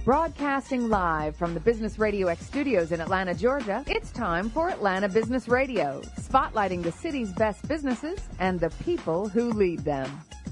Broadcasting live from the Business Radio X studios in Atlanta, Georgia, it's time for Atlanta Business Radio, spotlighting the city's best businesses and the people who lead them.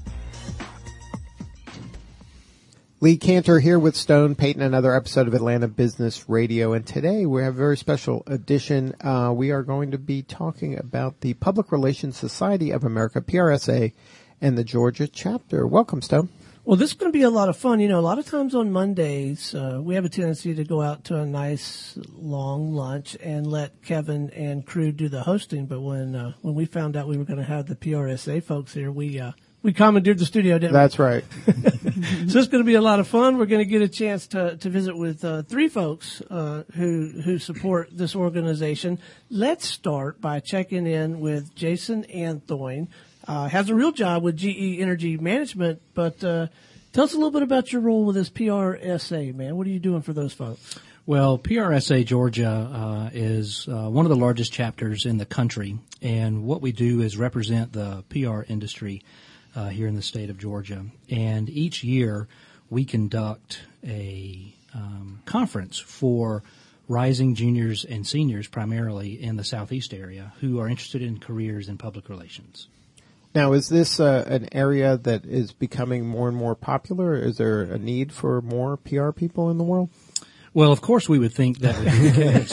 Lee Cantor here with Stone Payton, another episode of Atlanta Business Radio. And today we have a very special edition. We are going to be talking about the Public Relations Society of America, PRSA, and the Georgia chapter. Welcome, Stone. Well, this is going to be a lot of fun. You know, a lot of times on Mondays, we have a tendency to go out to a nice long lunch and let Kevin and crew do the hosting. But when we found out we were going to have the PRSA folks here, we commandeered the studio, didn't we? That's right. So it's going to be a lot of fun. We're going to get a chance to visit with three folks who support this organization. Let's start by checking in with Jason Anthony. Has a real job with GE Energy Management, but tell us a little bit about your role with this PRSA, man. What are you doing for those folks? Well, PRSA Georgia is one of the largest chapters in the country, and what we do is represent the PR industry here in the state of Georgia. And each year we conduct a conference for rising juniors and seniors, primarily in the Southeast area, who are interested in careers in public relations. Now, is this an area that is becoming more and more popular? Is there a need for more PR people in the world? Well, of course, we would think that would be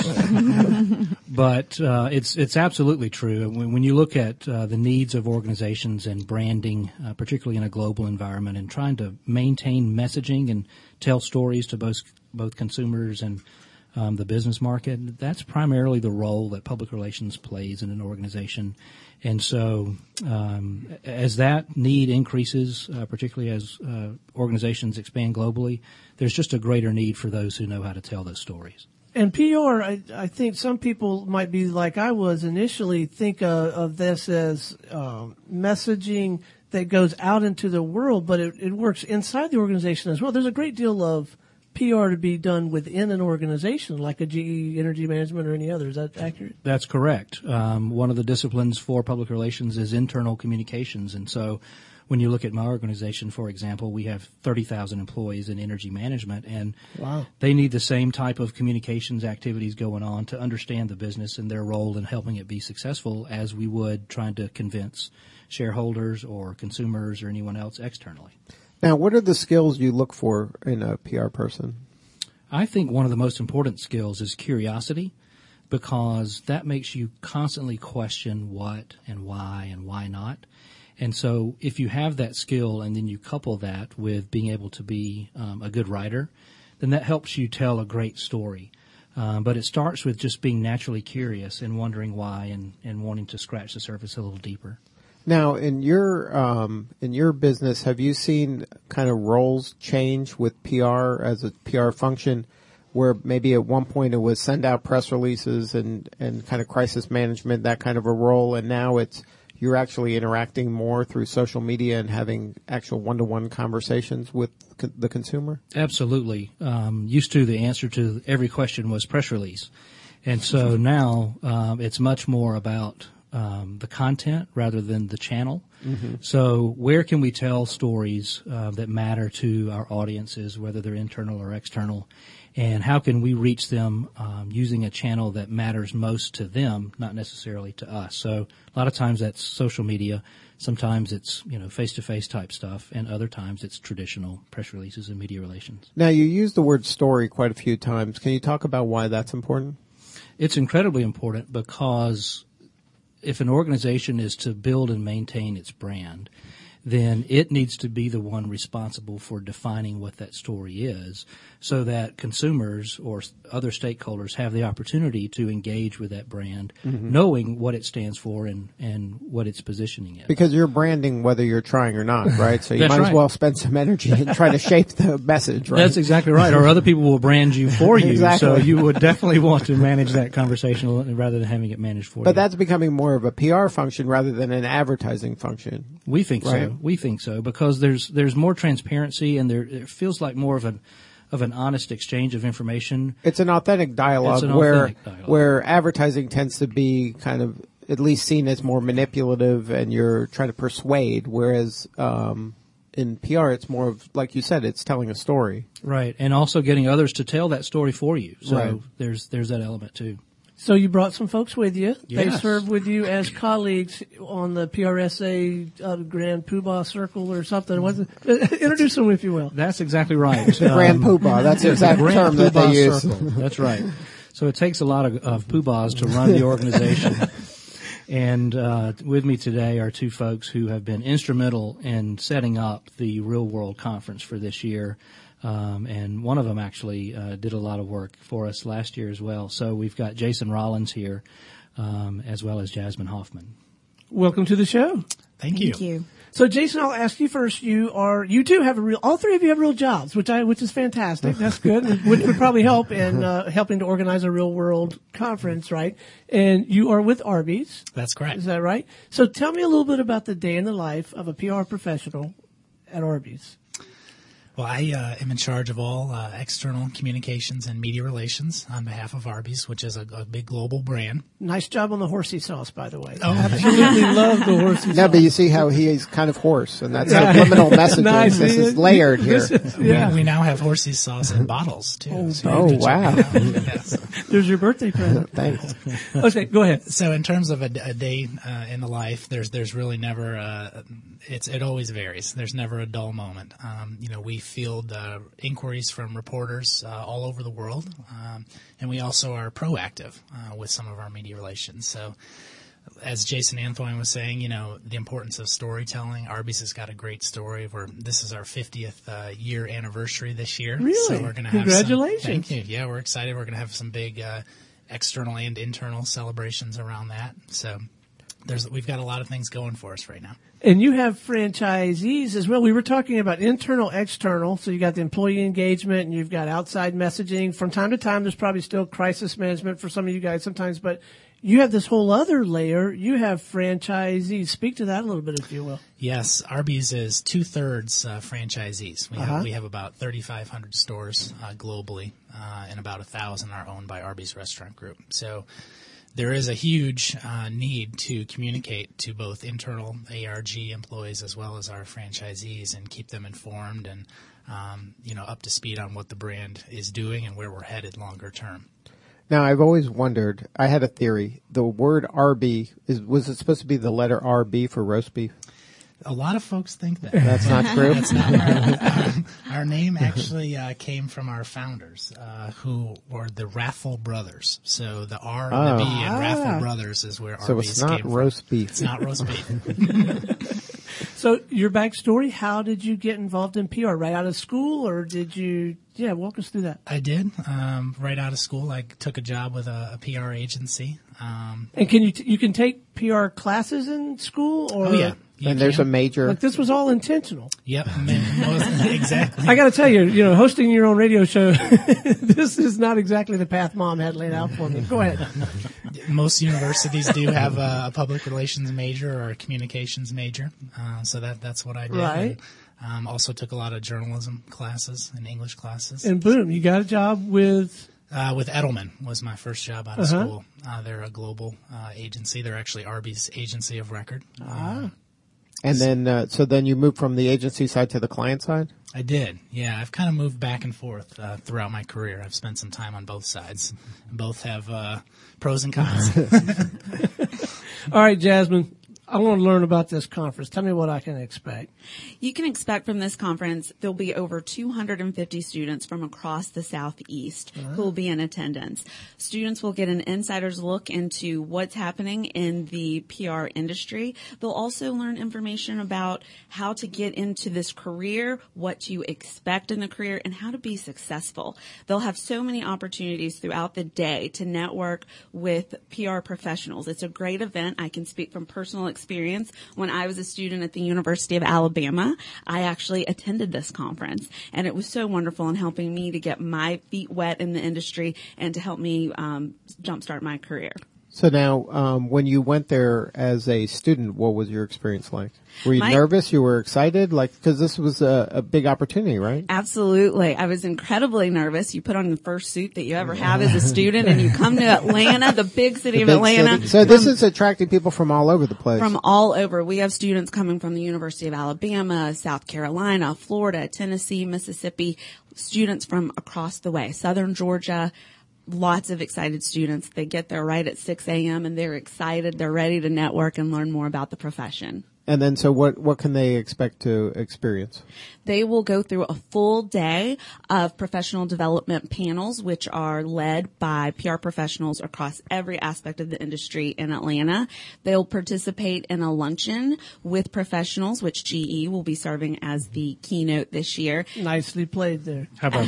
the case, but it's absolutely true. When you look at the needs of organizations and branding, particularly in a global environment, and trying to maintain messaging and tell stories to both consumers and the business market, that's primarily the role that public relations plays in an organization. And so as that need increases, particularly as organizations expand globally, there's just a greater need for those who know how to tell those stories. And PR, I think some people might be like I was initially, think of this as messaging that goes out into the world, but it works inside the organization as well. There's a great deal of PR to be done within an organization like a GE Energy Management or any other. Is that accurate? That's correct. One of the disciplines for public relations is internal communications. And so when you look at my organization, for example, we have 30,000 employees in energy management, and wow, they need the same type of communications activities going on to understand the business and their role in helping it be successful as we would trying to convince shareholders or consumers or anyone else externally. Now, what are the skills you look for in a PR person? I think one of the most important skills is curiosity, because that makes you constantly question what and why not. And so if you have that skill and then you couple that with being able to be a good writer, then that helps you tell a great story. But it starts with just being naturally curious and wondering why and wanting to scratch the surface a little deeper. Now, in your business, have you seen kind of roles change with PR as a PR function, where maybe at one point it was send out press releases and kind of crisis management, that kind of a role, and now you're actually interacting more through social media and having actual one-to-one conversations with the consumer? Absolutely. Used to, the answer to every question was press release, and so now it's much more about the content rather than the channel. Mm-hmm. So where can we tell stories that matter to our audiences, whether they're internal or external, and how can we reach them using a channel that matters most to them, not necessarily to us? So a lot of times that's social media. Sometimes it's face-to-face type stuff, and other times it's traditional press releases and media relations. Now, you use the word story quite a few times. Can you talk about why that's important? It's incredibly important because if an organization is to build and maintain its brand, then it needs to be the one responsible for defining what that story is, so that consumers or other stakeholders have the opportunity to engage with that brand, mm-hmm. knowing what it stands for and what its positioning is. Because you're branding whether you're trying or not, right? So you might as well spend some energy and try to shape the message, right? That's exactly right. Or other people will brand you for you. Exactly. So you would definitely want to manage that conversation rather than having it managed for you. But that's becoming more of a PR function rather than an advertising function. We think right? so. We think so, because there's more transparency, and it feels like more of an honest exchange of information. It's an authentic dialogue where advertising tends to be kind of at least seen as more manipulative, and you're trying to persuade, whereas in PR, it's more of, like you said, it's telling a story. Right, and also getting others to tell that story for you. So Right. there's that element too. So you brought some folks with you. They Yes. served with you as colleagues on the PRSA Grand Poobah Circle or something. Introduce them, if you will. That's exactly right. Grand Poobah, that's the exact Grand term that they Poobah use. Circle. That's right. So it takes a lot of poobahs to run the organization. And with me today are two folks who have been instrumental in setting up the Real World Conference for this year. And one of them actually did a lot of work for us last year as well. So we've got Jason Rollins here, as well as Jasmine Hoffman. Welcome to the show. Thank you. Thank you. So Jason, I'll ask you first. You do have all three of you have real jobs, which is fantastic. That's good. Which would probably help in helping to organize a real world conference, right? And you are with Arby's. That's correct. Is that right? So tell me a little bit about the day in the life of a PR professional at Arby's. Well, I am in charge of all external communications and media relations on behalf of Arby's, which is a big global brand. Nice job on the horsey sauce, by the way. Oh, Absolutely love the horsey sauce. No, but you see how he is kind of hoarse, and that's subliminal messaging. Nice. This is layered here. Yeah. We now have horsey sauce in bottles, too. Oh, wow. Yes. There's your birthday present. Thanks. Okay, go ahead. So in terms of a day in the life, there's really never it always varies. There's never a dull moment. We field inquiries from reporters all over the world, and we also are proactive with some of our media relations. So as Jason Antoine was saying, the importance of storytelling. Arby's has got a great story. This is our 50th year anniversary this year. Really? So we're going to have Congratulations. Thank you. Yeah, we're excited. We're going to have some big external and internal celebrations around that. So we've got a lot of things going for us right now. And you have franchisees as well. We were talking about internal, external. So you got the employee engagement and you've got outside messaging. From time to time, there's probably still crisis management for some of you guys sometimes, but you have this whole other layer. You have franchisees. Speak to that a little bit, if you will. Yes, Arby's is 2/3 franchisees. We have about 3,500 stores globally, and about 1,000 are owned by Arby's Restaurant Group. So there is a huge need to communicate to both internal ARG employees as well as our franchisees and keep them informed and up to speed on what the brand is doing and where we're headed longer term. Now, I've always wondered, I had a theory, the word RB, was it supposed to be the letter RB for roast beef? A lot of folks think that. That's not true? That's not right. Our name actually came from our founders, who were the Raffle Brothers. So the R and the B in Raffle Brothers is where So Arby's it's not came roast from. beef. It's not roast beef. So your backstory, how did you get involved in PR? Right out of school, or did you, walk us through that. I did. Right out of school, I took a job with a PR agency. And can you can take PR classes in school? Or Oh, yeah. You And there's can. a major... Like this was all intentional. Yep, exactly. I got to tell you, hosting your own radio show, this is not exactly the path Mom had laid out for me. Go ahead. Most universities do have a public relations major or a communications major, so that's what I did. Right. And, also took a lot of journalism classes and English classes. And boom, you got a job with... With Edelman was my first job out of school. They're a global agency. They're actually Arby's agency of record. And then, so then you moved from the agency side to the client side? I did, yeah. I've kind of moved back and forth throughout my career. I've spent some time on both sides. Both have pros and cons. All right, Jasmine, I want to learn about this conference. Tell me what I can expect. You can expect from this conference, there'll be over 250 students from across the Southeast who will be in attendance. Students will get an insider's look into what's happening in the PR industry. They'll also learn information about how to get into this career, what to expect in the career, and how to be successful. They'll have so many opportunities throughout the day to network with PR professionals. It's a great event. I can speak from personal experience. When I was a student at the University of Alabama, I actually attended this conference, and it was so wonderful in helping me to get my feet wet in the industry and to help me jumpstart my career. So now, when you went there as a student, what was your experience like? Were you nervous? You were excited? Because this was a big opportunity, right? Absolutely. I was incredibly nervous. You put on the first suit that you ever have as a student and you come to Atlanta, the big city of Atlanta. City. So this is attracting people from all over the place. From all over. We have students coming from the University of Alabama, South Carolina, Florida, Tennessee, Mississippi, students from across the way, Southern Georgia. Lots of excited students. They get there right at 6 a.m. and they're excited. They're ready to network and learn more about the profession. And then, so what can they expect to experience? They will go through a full day of professional development panels, which are led by PR professionals across every aspect of the industry in Atlanta. They'll participate in a luncheon with professionals, which GE will be serving as the keynote this year. Nicely played there. How about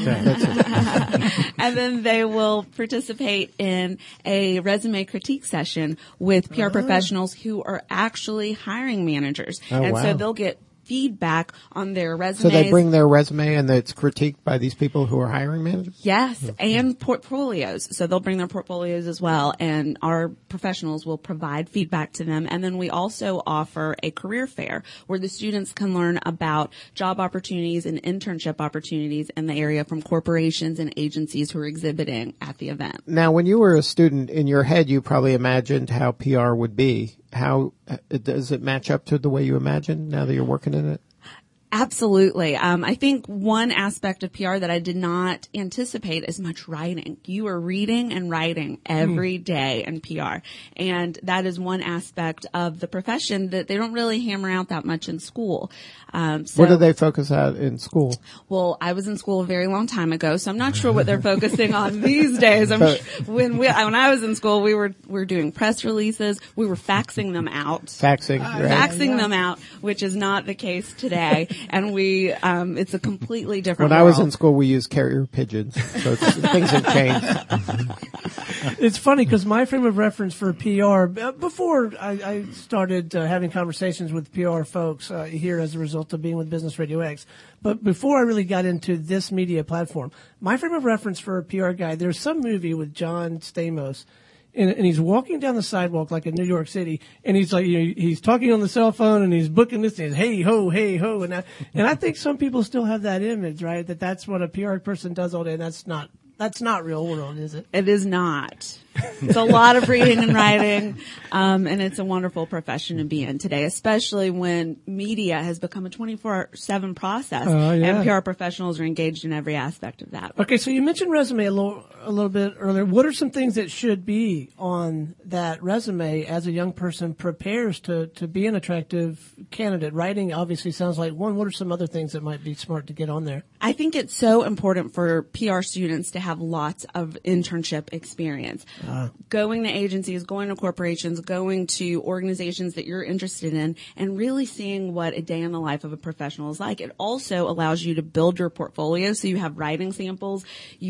that? And then they will participate in a resume critique session with PR professionals who are actually hiring managers. And wow. so they'll get feedback on their resumes. So they bring their resume and it's critiqued by these people who are hiring managers? Yes, and portfolios. So they'll bring their portfolios as well, and our professionals will provide feedback to them. And then we also offer a career fair where the students can learn about job opportunities and internship opportunities in the area from corporations and agencies who are exhibiting at the event. Now, when you were a student, in your head, you probably imagined how PR would be. How does it match up to the way you imagined now that you're working in it? Absolutely. I think one aspect of PR that I did not anticipate is much writing. You are reading and writing every day in PR. And that is one aspect of the profession that they don't really hammer out that much in school. What do they focus on in school? Well, I was in school a very long time ago, so I'm not sure what they're focusing on these days. When I was in school, we were doing press releases. We were faxing them out. Faxing, right? Faxing them out, which is not the case today. And it's a completely different When I was in world. school, we used carrier pigeons, so things have changed. It's funny because my frame of reference for PR, before I started having conversations with PR folks here as a result of being with Business Radio X, but before I really got into this media platform, my frame of reference for a PR guy, there's some movie with John Stamos, and he's walking down the sidewalk like in New York City, and he's like, he's talking on the cell phone, and he's booking this, and he's, hey ho, and I think some people still have that image, right? That's what a PR person does all day, and that's not real world, is it? It is not. It's a lot of reading and writing, and it's a wonderful profession to be in today, especially when media has become a 24/7 process, and PR professionals are engaged in every aspect of that. Okay, so you mentioned resume a little bit earlier. What are some things that should be on that resume as a young person prepares to be an attractive candidate? Writing obviously sounds like one. What are some other things that might be smart to get on there? I think it's so important for PR students to have lots of internship experience. Going to agencies, going to corporations, going to organizations that you're interested in, and really seeing what a day in the life of a professional is like. It also allows you to build your portfolio, so you have writing samples.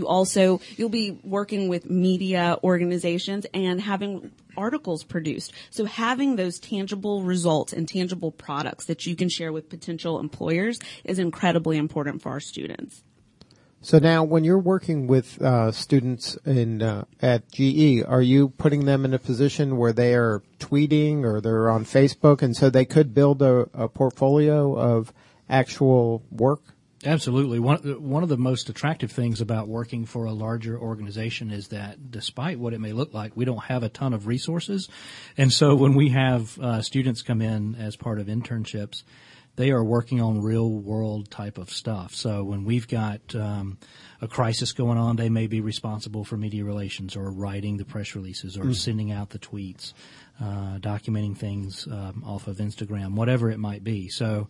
You'll be working with media organizations and having articles produced. So having those tangible results and tangible products that you can share with potential employers is incredibly important for our students. So now, when you're working with students at GE, are you putting them in a position where they are tweeting or they're on Facebook, and so they could build a portfolio of actual work? Absolutely. One of the most attractive things about working for a larger organization is that despite what it may look like, we don't have a ton of resources. And so when we have students come in as part of internships, they are working on real-world type of stuff. So when we've got a crisis going on, they may be responsible for media relations or writing the press releases or sending out the tweets, documenting things off of Instagram, whatever it might be. So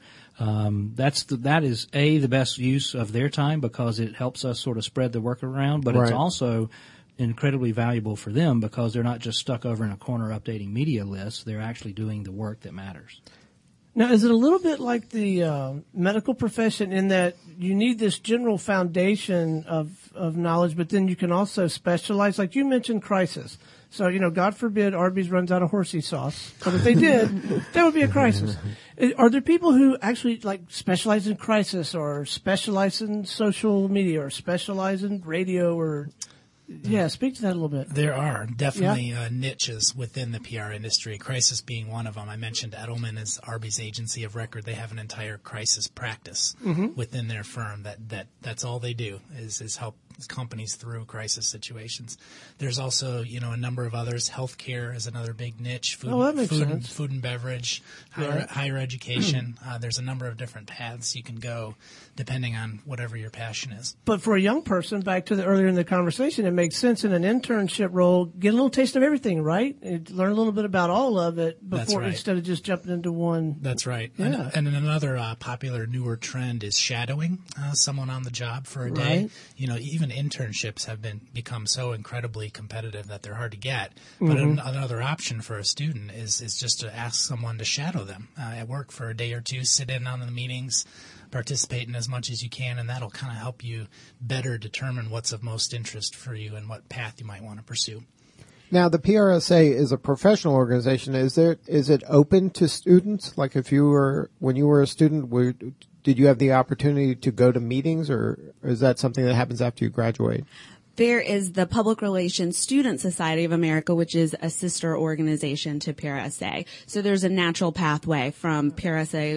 that is the best use of their time because it helps us sort of spread the work around, but It's also incredibly valuable for them because they're not just stuck over in a corner updating media lists. They're actually doing the work that matters. Now, is it a little bit like the medical profession in that you need this general foundation of knowledge, but then you can also specialize? Like you mentioned crisis. So, God forbid Arby's runs out of horsey sauce. But if they did, that would be a crisis. Are there people who actually specialize in crisis or specialize in social media or specialize in radio or Yeah, speak to that a little bit. There are definitely niches within the PR industry, crisis being one of them. I mentioned Edelman is Arby's agency of record. They have an entire crisis practice within their firm that's all they do is help companies through crisis situations. There's also, a number of others. Healthcare is another big niche. That makes sense. Food and beverage, higher education. There's a number of different paths you can go depending on whatever your passion is. But for a young person, back to earlier in the conversation, it makes sense in an internship role, get a little taste of everything, right? And learn a little bit about all of it before instead of just jumping into one. That's right. Yeah. And another popular newer trend is shadowing someone on the job for a day. Right. Even internships have become so incredibly competitive that they're hard to get. But another option for a student is just to ask someone to shadow them at work for a day or two, sit in on the meetings, participate in as much as you can, and that'll kind of help you better determine what's of most interest for you and what path you might want to pursue. Now, the PRSA is a professional organization. Is it open to students? Like when you were a student, did you have the opportunity to go to meetings, or is that something that happens after you graduate? There is the Public Relations Student Society of America, which is a sister organization to PRSA. So there's a natural pathway from PRSA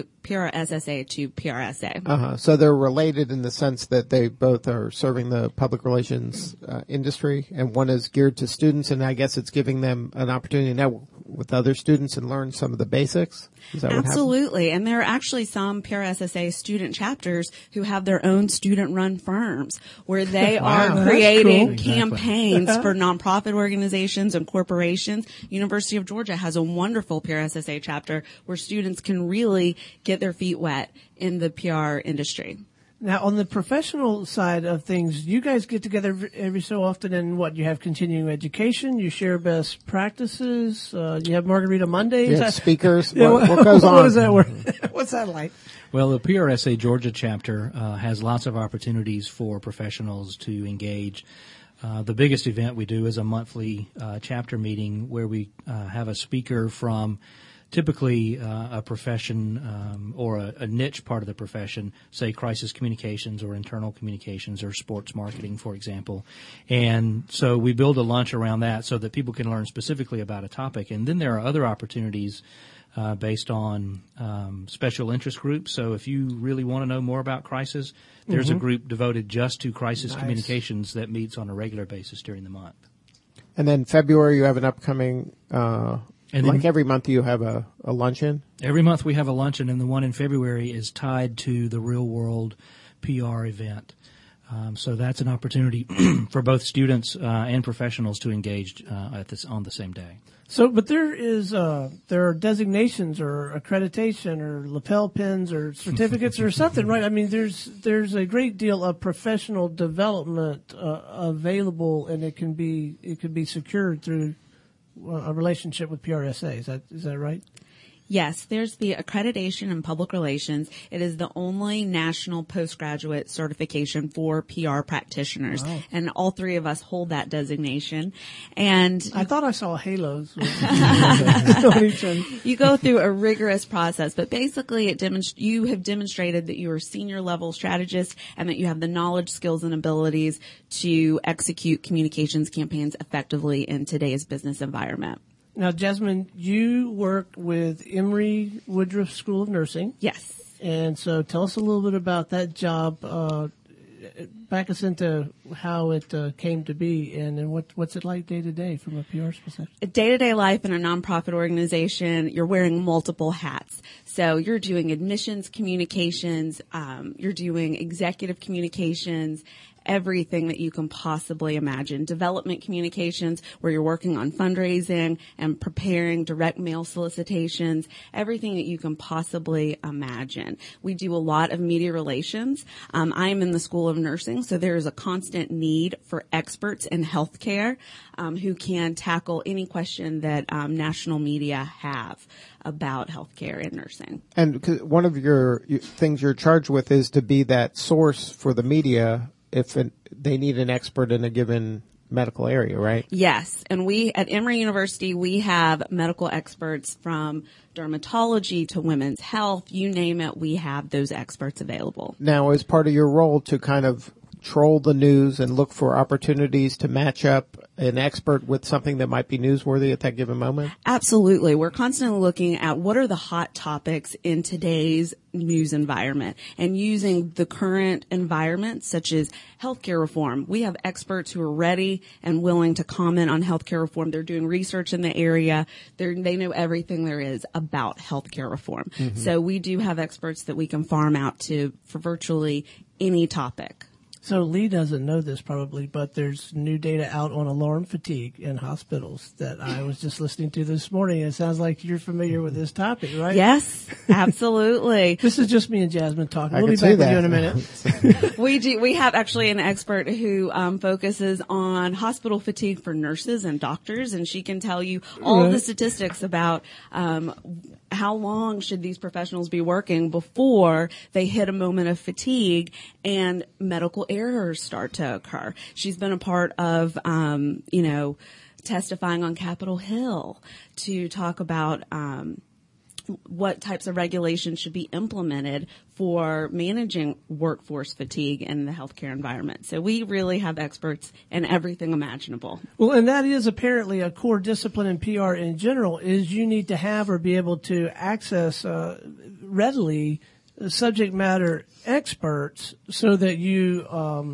to PRSA. So they're related in the sense that they both are serving the public relations industry, and one is geared to students, and I guess it's giving them an opportunity to network with other students and learn some of the basics. Is that Absolutely. And there are actually some PRSSA student chapters who have their own student-run firms where they are creating campaigns for nonprofit organizations and corporations. University of Georgia has a wonderful PRSSA chapter where students can really get their feet wet in the PR industry. Now, on the professional side of things, you guys get together every so often, and you have continuing education, you share best practices, you have Margarita Mondays. Yeah, speakers. What goes on? What is that word? What's that like? Well, the PRSA Georgia chapter has lots of opportunities for professionals to engage. The biggest event we do is a monthly chapter meeting where we have a speaker from typically a profession or a niche part of the profession, say crisis communications or internal communications or sports marketing, for example. And so we build a lunch around that so that people can learn specifically about a topic. And then there are other opportunities based on special interest groups. So if you really want to know more about crisis, there's a group devoted just to crisis communications that meets on a regular basis during the month. And then February, you have an upcoming and like every month you have a luncheon? Every month we have a luncheon, and the one in February is tied to the Real World PR event. So that's an opportunity for both students and professionals to engage on the same day. So, but there are designations or accreditation or lapel pins or certificates or something, right? I mean, there's a great deal of professional development available, and it can be secured through a relationship with PRSA. Is that right? Yes, there's the accreditation in public relations. It is the only national postgraduate certification for PR practitioners. Wow. And all three of us hold that designation. And I thought I saw halos. You go through a rigorous process, but basically you have demonstrated that you are a senior level strategist and that you have the knowledge, skills, and abilities to execute communications campaigns effectively in today's business environment. Now, Jasmine, you work with Emory Woodruff School of Nursing. Yes. And so tell us a little bit about that job. Back us into how it came to be, and then what's it like day to day from a PR perspective? Day-to-day life in a nonprofit organization, you're wearing multiple hats. So you're doing admissions communications, you're doing executive communications, everything that you can possibly imagine. Development communications, where you're working on fundraising and preparing direct mail solicitations, everything that you can possibly imagine. We do a lot of media relations. I am in the School of Nursing, so there is a constant need for experts in healthcare who can tackle any question that national media have about healthcare and nursing. And one of your things you're charged with is to be that source for the media if they need an expert in a given medical area, right? Yes. And we, at Emory University, we have medical experts from dermatology to women's health. You name it, we have those experts available. Now, as part of your role to kind of troll the news and look for opportunities to match up an expert with something that might be newsworthy at that given moment? Absolutely. We're constantly looking at what are the hot topics in today's news environment and using the current environment, such as healthcare reform. We have experts who are ready and willing to comment on healthcare reform. They're doing research in the area. They know everything there is about healthcare reform. Mm-hmm. So we do have experts that we can farm out to for virtually any topic. So Lee doesn't know this probably, but there's new data out on alarm fatigue in hospitals that I was just listening to this morning. It sounds like you're familiar with this topic, right? Yes, absolutely. This is just me and Jasmine talking. We'll be back with you in a minute. We have actually an expert who focuses on hospital fatigue for nurses and doctors, and she can tell you all the statistics about how long should these professionals be working before they hit a moment of fatigue and medical errors start to occur. She's been a part of, testifying on Capitol Hill to talk about what types of regulations should be implemented for managing workforce fatigue in the healthcare environment. So we really have experts in everything imaginable. Well, and that is apparently a core discipline in PR in general, is you need to have or be able to access readily subject matter experts so that you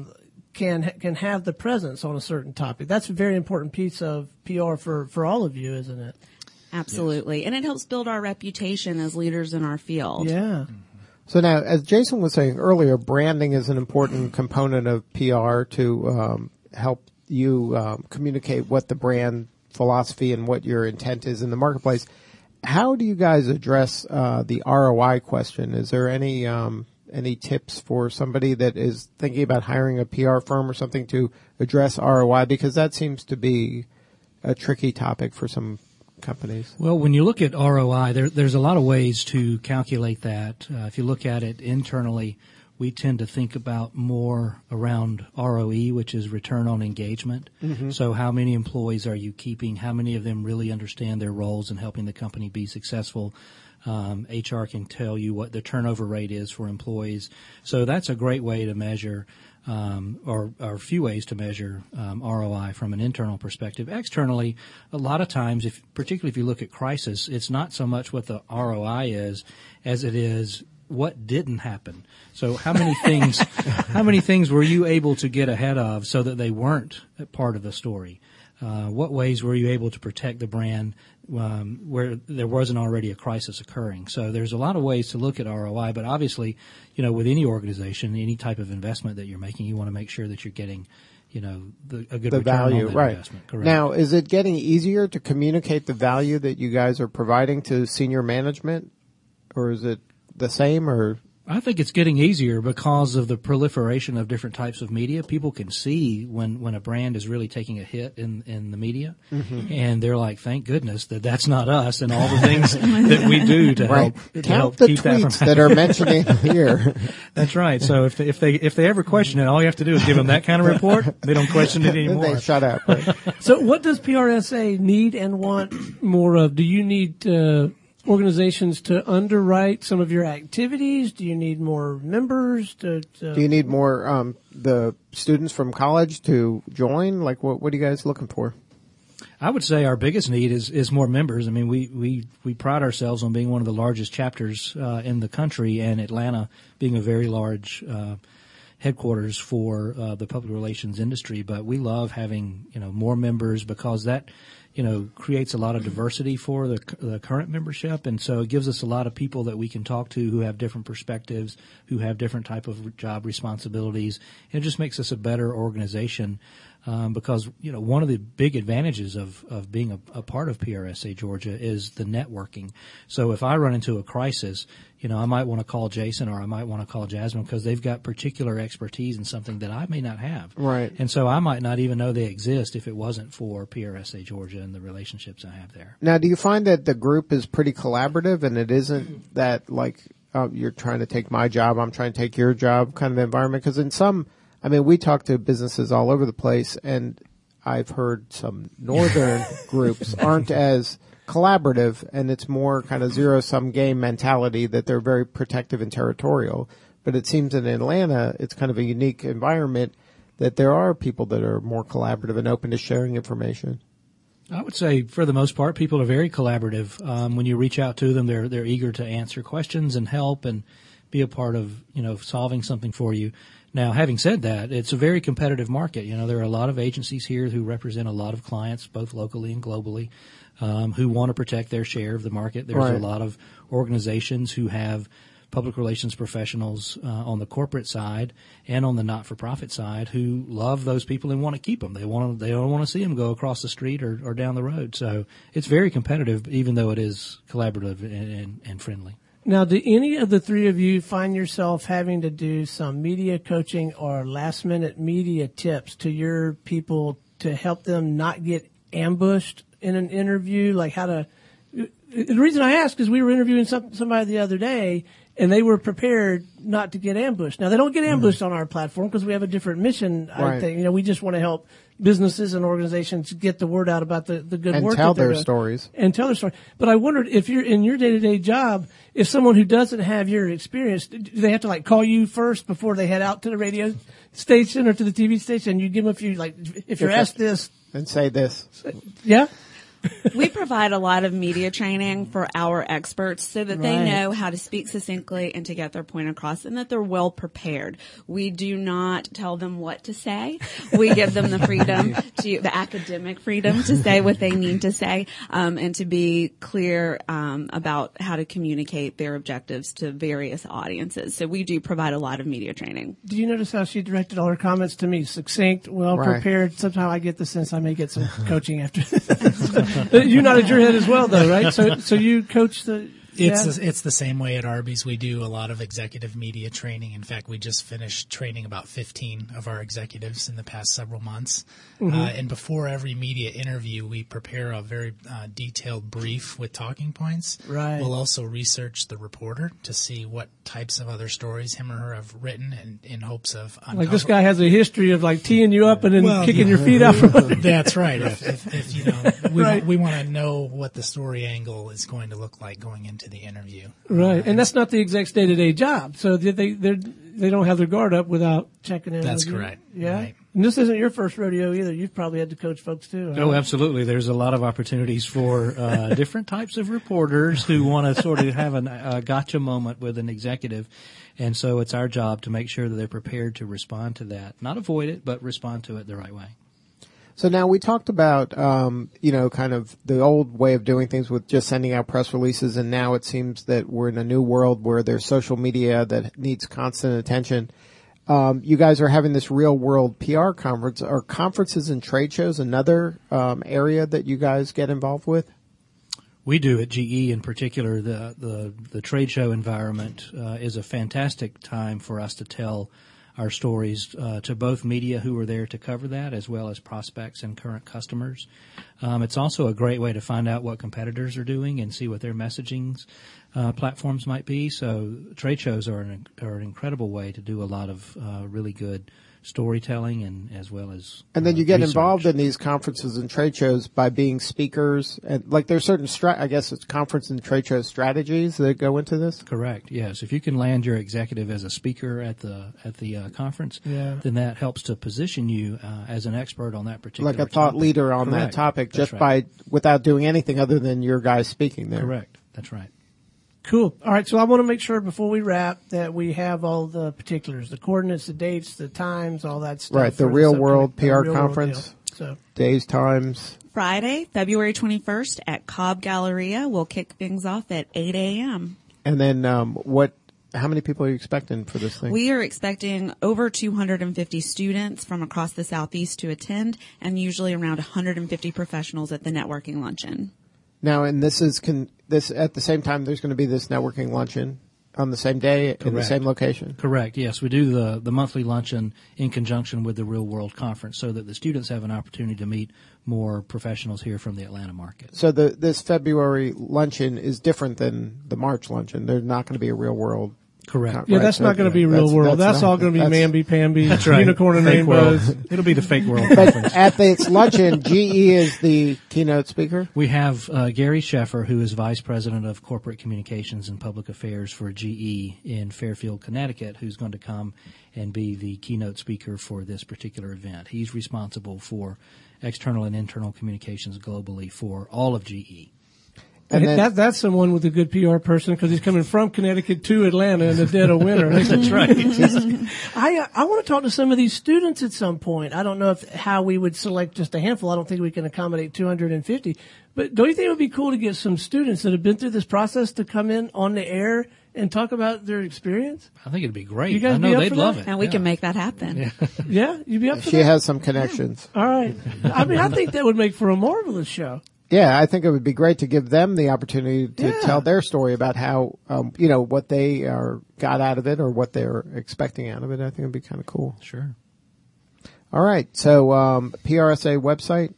can have the presence on a certain topic. That's a very important piece of PR for all of you, isn't it? Absolutely. Yes. And it helps build our reputation as leaders in our field. Yeah. So now, as Jason was saying earlier, branding is an important component of PR to help you communicate what the brand philosophy and what your intent is in the marketplace. How do you guys address the ROI question? Is there any tips for somebody that is thinking about hiring a PR firm or something to address ROI? Because that seems to be a tricky topic for some companies. Well, when you look at ROI, there's a lot of ways to calculate that. If you look at it internally, we tend to think about more around ROE, which is return on engagement. Mm-hmm. So how many employees are you keeping? How many of them really understand their roles in helping the company be successful? HR can tell you what the turnover rate is for employees. So that's a great way to measure or a few ways to measure ROI from an internal perspective. Externally, a lot of times, particularly if you look at crisis, it's not so much what the ROI is as it is what didn't happen. So how many things were you able to get ahead of so that they weren't part of the story? What ways were you able to protect the brand where there wasn't already a crisis occurring? So there's a lot of ways to look at ROI, but obviously, with any organization, any type of investment that you're making, you want to make sure that you're getting, a good return value, on that right. investment. Correct. Now, is it getting easier to communicate the value that you guys are providing to senior management, or is it the same, or? I think it's getting easier because of the proliferation of different types of media. People can see when a brand is really taking a hit in the media, mm-hmm. and they're like, "Thank goodness that's not us," and all the things that we do to right. help to Count help the keep tweets that that are mentioning here. That's right. So if they ever question it, all you have to do is give them that kind of report. They don't question it anymore. They shut up. Right? So, what does PRSA need and want more of? Do you need organizations to underwrite some of your activities? Do you need more members? Do you need more the students from college to join? Like, what are you guys looking for? I would say our biggest need is more members. I mean, we pride ourselves on being one of the largest chapters in the country, and Atlanta being a very large headquarters for the public relations industry. But we love having more members because that creates a lot of diversity for the current membership, and so it gives us a lot of people that we can talk to who have different perspectives, who have different type of job responsibilities, and it just makes us a better organization. Because one of the big advantages of being a part of PRSA Georgia is the networking. So if I run into a crisis, I might want to call Jason or I might want to call Jasmine because they've got particular expertise in something that I may not have. Right. And so I might not even know they exist if it wasn't for PRSA Georgia and the relationships I have there. Now, do you find that the group is pretty collaborative and it isn't that like you're trying to take my job, I'm trying to take your job kind of environment? Because we talk to businesses all over the place, and I've heard some northern groups aren't as collaborative, and it's more kind of zero-sum game mentality that they're very protective and territorial. but it seems in Atlanta, it's kind of a unique environment that there are people that are more collaborative and open to sharing information. I would say, for the most part, people are very collaborative. When you reach out to them, they're eager to answer questions and help and be a part of, solving something for you. Now, having said that, it's a very competitive market. There are a lot of agencies here who represent a lot of clients, both locally and globally, who want to protect their share of the market. There's Right. a lot of organizations who have public relations professionals on the corporate side and on the not-for-profit side who love those people and want to keep them. They don't want to see them go across the street or down the road. So it's very competitive, even though it is collaborative and friendly. Now, do any of the three of you find yourself having to do some media coaching or last-minute media tips to your people to help them not get ambushed in an interview? Like how to – the reason I ask is we were interviewing somebody the other day, and they were prepared not to get ambushed. Now, they don't get ambushed on our platform because we have a different mission, I Right. think. We just want to help businesses and organizations get the word out about the good And work tell that they're their doing. stories. And tell their story. But I wondered if you're in your day-to-day job, if someone who doesn't have your experience, do they have to call you first before they head out to the radio station or to the TV station? You give them a few, if you're asked this, And say this. yeah? We provide a lot of media training for our experts so that they Right. know how to speak succinctly and to get their point across and that they're well prepared. We do not tell them what to say. We give them the freedom the academic freedom to say what they need to say, and to be clear, about how to communicate their objectives to various audiences. So we do provide a lot of media training. Do you notice how she directed all her comments to me? Succinct, well Right. prepared. Somehow I get the sense I may get some coaching after this. You nodded your head as well, though, right? So you coach the. It's the same way at Arby's. We do a lot of executive media training. In fact, we just finished training about 15 of our executives in the past several months. And before every media interview, we prepare a very detailed brief with talking points. Right. We'll also research the reporter to see what types of other stories him or her have written, and in hopes of Like this guy has a history of teeing you up and then kicking your feet out from under. That's right. If Right. we want to know what the story angle is going to look like going into the interview. Right, and that's not the exec's day-to-day job. So they don't have their guard up without checking in. That's with you. correct. Yeah, Right. and this isn't your first rodeo either. You've probably had to coach folks too. Oh, absolutely. There's a lot of opportunities for different types of reporters who want to sort of have a gotcha moment with an executive. And so it's our job to make sure that they're prepared to respond to that. Not avoid it, but respond to it the right way. So now we talked about, kind of the old way of doing things with just sending out press releases, and now it seems that we're in a new world where there's social media that needs constant attention. You guys are having this real world PR conference. Are conferences and trade shows another area that you guys get involved with? We do at GE in particular. The trade show environment is a fantastic time for us to tell our stories to both media who are there to cover that, as well as prospects and current customers. It's also a great way to find out what competitors are doing and see what their messaging platforms might be. So trade shows are an incredible way to do a lot of really good storytelling and as well as And then you get research. involved in these conferences and trade shows by being speakers, and there's certain I guess it's conference and trade show strategies that go into this. Correct. Yes. If you can land your executive as a speaker at the conference, Yeah. then that helps to position you as an expert on that particular Like a thought topic. leader on that Correct. topic, That's just right. without doing anything other than your guys speaking there. Correct. That's right. Cool. All right, so I want to make sure before we wrap that we have all the particulars, the coordinates, the dates, the times, all that stuff. Right, the for real upcoming- world the PR real world conference. deal. So Days, times. Friday, February 21st at Cobb Galleria. We'll kick things off at 8 a.m. And then how many people are you expecting for this thing? We are expecting over 250 students from across the Southeast to attend, and usually around 150 professionals at the networking luncheon. Now, and this at the same time, there's going to be this networking luncheon on the same day in the Correct. same location. Correct. Yes, we do the monthly luncheon in conjunction with the Real World Conference, so that the students have an opportunity to meet more professionals here from the Atlanta market. So this February luncheon is different than the March luncheon. There's not going to be a real world Correct. Yeah, that's not going to be real world. That's all going to be mamby-pamby, right. unicorn and Fake world. rainbows. It'll be the fake world But conference. at its luncheon, GE is the keynote speaker. We have Gary Sheffer, who is Vice President of Corporate Communications and Public Affairs for GE in Fairfield, Connecticut, who's going to come and be the keynote speaker for this particular event. He's responsible for external and internal communications globally for all of GE. And then- That's someone with a good PR person because he's coming from Connecticut to Atlanta in the dead of winter. That's right. I want to talk to some of these students at some point. I don't know how we would select just a handful. I don't think we can accommodate 250. But don't you think it would be cool to get some students that have been through this process to come in on the air and talk about their experience? I think it'd be great. You guys I know be up they'd for love that? it. And we can make that happen. Yeah? You'd be up for She that? has some connections. All right. I mean, I think that would make for a marvelous show. Yeah, I think it would be great to give them the opportunity to Yeah. tell their story about how, what they got out of it or what they're expecting out of it. I think it'd be kind of cool. Sure. All right. So, PRSA website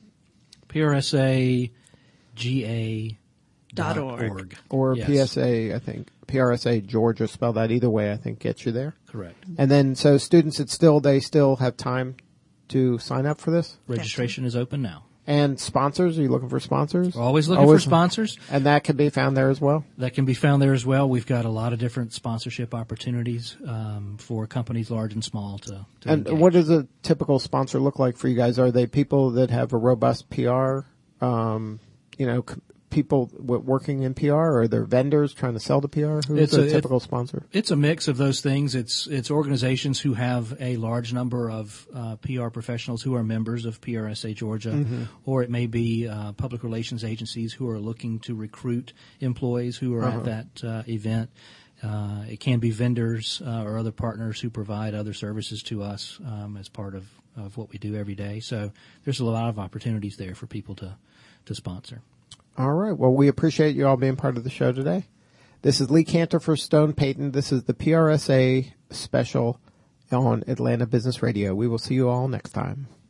.org. or Yes. PSA, I think PRSA Georgia, spell that either way, I think gets you there. Correct. And then, so students, they still have time to sign up for this? Registration is open now. And sponsors? Are you looking for sponsors? We're always looking for sponsors. And that can be found there as well? That can be found there as well. We've got a lot of different sponsorship opportunities for companies large and small to And engage. what does a typical sponsor look like for you guys? Are they people that have a robust PR, people working in PR, or are there vendors trying to sell to PR? Who's a typical sponsor? It's a mix of those things. It's organizations who have a large number of PR professionals who are members of PRSA Georgia, or it may be public relations agencies who are looking to recruit employees who are at that event. It can be vendors or other partners who provide other services to us as part of what we do every day. So there's a lot of opportunities there for people to sponsor. All right. Well, we appreciate you all being part of the show today. This is Lee Cantor for Stone Payton. This is the PRSA special on Atlanta Business Radio. We will see you all next time.